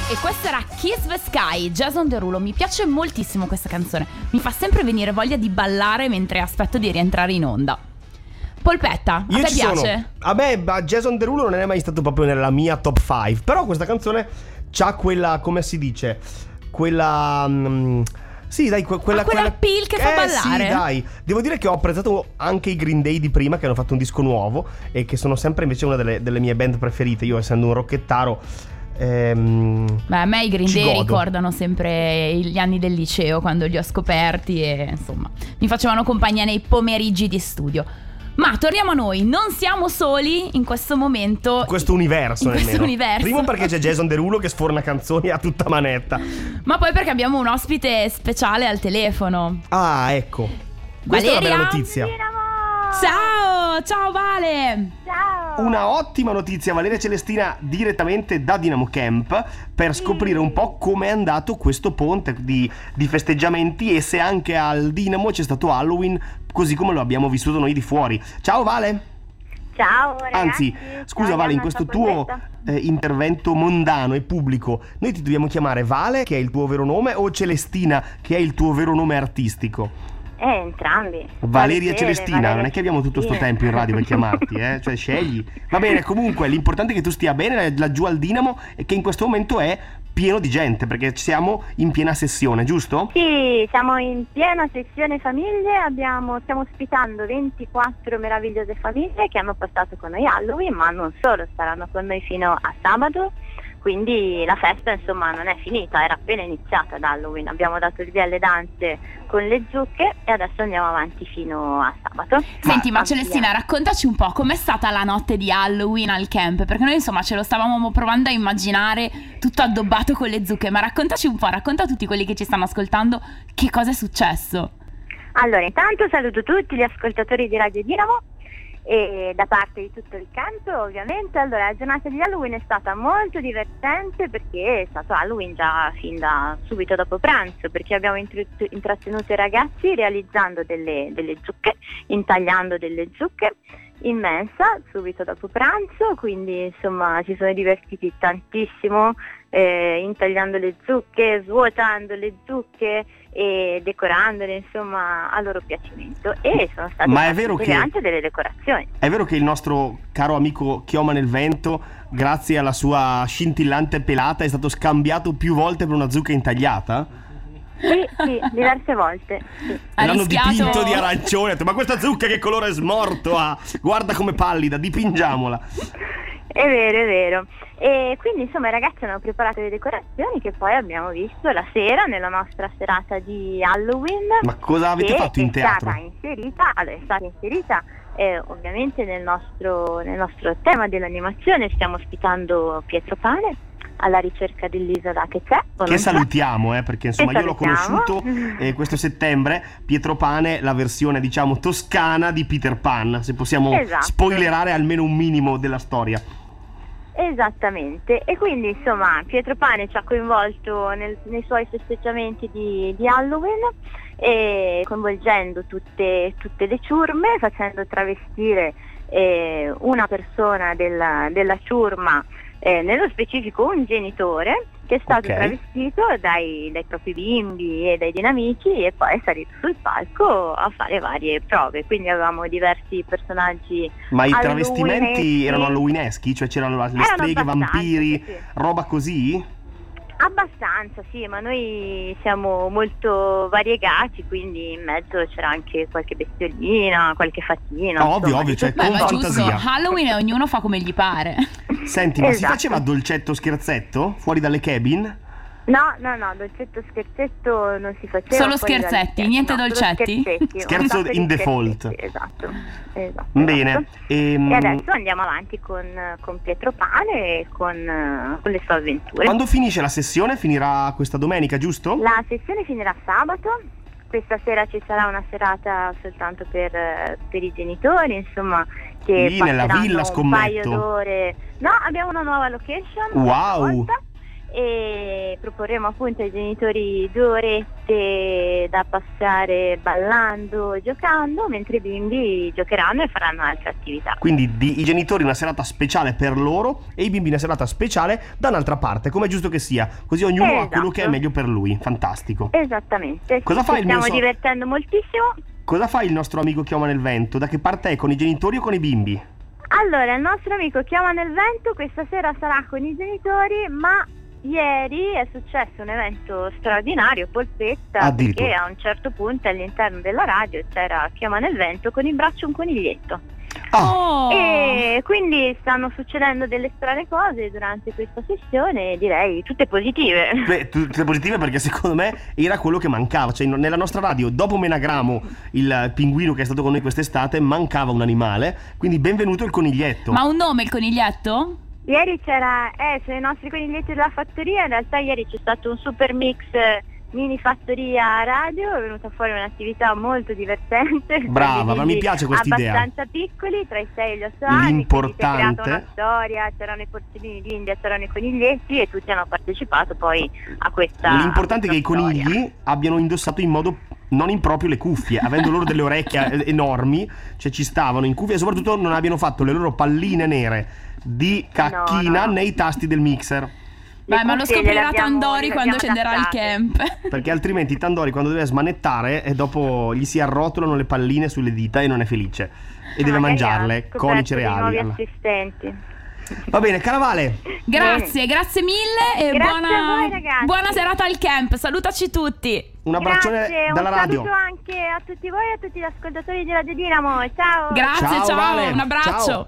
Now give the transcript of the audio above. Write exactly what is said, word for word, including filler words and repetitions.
E questa era Kiss the Sky, Jason Derulo. Mi piace moltissimo questa canzone. Mi fa sempre venire voglia di ballare mentre aspetto di rientrare in onda. Polpetta, a Io te ci piace? Sono. A me Jason Derulo non è mai stato proprio nella mia top cinque. Però questa canzone c'ha quella, come si dice, quella... Mm, sì, dai, que- quella, ah, quella appeal che fa eh, ballare. Sì, dai. Devo dire che ho apprezzato anche i Green Day di prima, che hanno fatto un disco nuovo e che sono sempre invece una delle, delle mie band preferite. Io, essendo un rockettaro, ehm, beh, a me i Green Day godo. ricordano sempre gli anni del liceo, quando li ho scoperti e insomma mi facevano compagnia nei pomeriggi di studio. Ma torniamo a noi, non siamo soli in questo momento. In questo universo in nemmeno. questo universo. Primo perché c'è Jason Derulo che sforna canzoni a tutta manetta. Ma poi perché abbiamo un ospite speciale al telefono. Ah, ecco. Questa Valeria? è una bella notizia. Ciao, ciao Vale. Ciao. Una ottima notizia, Valeria Celestina, direttamente da Dynamo Camp, per scoprire un po' com'è andato questo ponte di, di festeggiamenti e se anche al Dynamo c'è stato Halloween così come lo abbiamo vissuto noi di fuori. Ciao Vale. Ciao ragazzi. Anzi, scusa Ciao, Vale, in Anna, questo ciao, tuo Polpetta. eh, intervento mondano e pubblico noi ti dobbiamo chiamare Vale, che è il tuo vero nome, o Celestina, che è il tuo vero nome artistico? Eh, entrambi. Valeria Vale Celestina, bene, non è che abbiamo tutto sto Celestina. tempo in radio per chiamarti, eh? Cioè scegli. Va bene, comunque l'importante è che tu stia bene laggiù al Dinamo e che in questo momento è pieno di gente, perché siamo in piena sessione, giusto? Sì, siamo in piena sessione famiglie, abbiamo, stiamo ospitando ventiquattro meravigliose famiglie che hanno passato con noi Halloween, ma non solo, staranno con noi fino a sabato. Quindi la festa insomma non è finita, era appena iniziata ad Halloween, abbiamo dato il via alle danze con le zucche e adesso andiamo avanti fino a sabato. Senti, ma Ah, Celestina, raccontaci un po' com'è stata la notte di Halloween al camp, perché noi insomma ce lo stavamo provando a immaginare tutto addobbato con le zucche, ma raccontaci un po', racconta a tutti quelli che ci stanno ascoltando che cosa è successo. Allora, intanto saluto tutti gli ascoltatori di Radio Dinamo e da parte di tutto il campo ovviamente. Allora, la giornata di Halloween è stata molto divertente perché è stato Halloween già fin da subito dopo pranzo, perché abbiamo intrat- intrattenuto i ragazzi realizzando delle, delle zucche, intagliando delle zucche in mensa subito dopo pranzo, quindi insomma si sono divertiti tantissimo eh, intagliando le zucche, svuotando le zucche e decorandole insomma a loro piacimento, e sono state Ma è vero che- anche delle decorazioni. È vero che il nostro caro amico Chioma nel Vento, grazie alla sua scintillante pelata, è stato scambiato più volte per una zucca intagliata? Sì, sì, diverse volte. Sì. Ha L'hanno rischiato- dipinto di arancione. Ha detto, ma questa zucca che colore smorto ha? Guarda come pallida, dipingiamola. È vero, è vero. E quindi insomma i ragazzi hanno preparato le decorazioni che poi abbiamo visto la sera nella nostra serata di Halloween. Ma cosa avete che fatto in è teatro? Stata inserita, allora, è stata inserita eh, ovviamente nel nostro, nel nostro tema dell'animazione. Stiamo ospitando Pietro Pane alla ricerca dell'isola che c'è. o non Che c'è. salutiamo, eh, perché insomma Che io l'ho salutiamo. conosciuto eh, questo settembre, Pietro Pane, la versione diciamo toscana di Peter Pan, se possiamo Esatto. spoilerare almeno un minimo della storia. Esattamente, e quindi insomma Pietro Pane ci ha coinvolto nel- nei suoi festeggiamenti di, di Halloween, e coinvolgendo tutte, tutte le ciurme, facendo travestire eh, una persona della, della ciurma, eh, nello specifico un genitore, che è stato Ok. travestito dai, dai propri bimbi e dai dinamici, e poi è salito sul palco a fare varie prove. Quindi avevamo diversi personaggi. Ma i halloweeneschi. travestimenti erano halloweeneschi? Cioè c'erano le Erano streghe, abbastanza, vampiri, sì, sì. roba così? Abbastanza, sì, ma noi siamo molto variegati, quindi in mezzo c'era anche qualche bestiolina, qualche fatina. No, ovvio, insomma, ovvio, di cioè, tutto Beh, con ma un po'. giusto, fantasia. Halloween e ognuno fa come gli pare. Senti, ma si Esatto. faceva dolcetto scherzetto fuori dalle cabin? No, no, no, dolcetto scherzetto non si faceva. Solo fuori dalle scherzetti, scherze, niente no, solo dolcetti? scherzetti, un Scherzo sacco di in default. scherzetti, Esatto, esatto. Bene. esatto. ehm, E adesso andiamo avanti con, con Pietro Pane e con, eh, con le sue avventure. Quando finisce la sessione? Finirà questa domenica, giusto? La sessione finirà sabato. Questa sera ci sarà una serata soltanto per, eh, per i genitori, insomma, che Lì nella passeranno villa, un scommetto. paio d'ore. No, abbiamo una nuova location. Wow. questa volta, e proporremo appunto ai genitori due orette da passare ballando e giocando, mentre i bimbi giocheranno e faranno altre attività. Quindi di, i genitori una serata speciale per loro e i bimbi una serata speciale da un'altra parte, come è giusto che sia, così ognuno Esatto. ha quello che è meglio per lui. Fantastico. Esattamente. Cosa Ci fa il mio stiamo so- divertendo moltissimo. Cosa fa il nostro amico Chioma nel Vento? Da che parte è? Con i genitori o con i bimbi? Allora, il nostro amico Chiama nel Vento questa sera sarà con i genitori, ma ieri è successo un evento straordinario, polpetta, Addirittura. perché a un certo punto all'interno della radio c'era Chiama nel Vento con in braccio un coniglietto. Ah, Oh. E quindi stanno succedendo delle strane cose durante questa sessione, direi tutte positive. beh, tutte positive, perché secondo me era quello che mancava. Cioè, nella nostra radio, dopo Menagramo, il pinguino che è stato con noi quest'estate, mancava un animale. Quindi benvenuto il coniglietto. Ma ha un nome il coniglietto? Ieri c'era, eh, sono i nostri coniglietti della fattoria, in realtà ieri c'è stato un super mix eh, mini fattoria radio, è venuta fuori un'attività molto divertente. Brava, ma mi piace questa idea. Abbastanza piccoli, tra i sei e gli otto anni, L'importante- quindi si è creata una storia, c'erano i porcellini d'India, c'erano i coniglietti e tutti hanno partecipato poi a questa L'importante è che i questa storia. conigli abbiano indossato in modo non improprio le cuffie, avendo loro delle orecchie enormi, cioè ci stavano in cuffie, e soprattutto non abbiano fatto le loro palline nere di cacchina No, no. nei tasti del mixer. Le Beh, ma lo cuffie scoprirà gliele abbiamo- Tandori gliele quando abbiamo scenderà il adattate. camp. Perché altrimenti Tandori, quando deve smanettare, e dopo gli si arrotolano le palline sulle dita e non è felice. E deve Magari mangiarle ha con i scoperto dei cereali. nuovi assistenti. Va bene, Caravale. Grazie, grazie mille e Grazie buona, a voi, ragazzi. buona serata al camp. Salutaci tutti. Un abbraccione Grazie, dalla un radio. saluto anche a tutti voi e a tutti gli ascoltatori di Radio Dinamo. Ciao. Grazie, Ciao, ciao, Vale. un abbraccio. Ciao.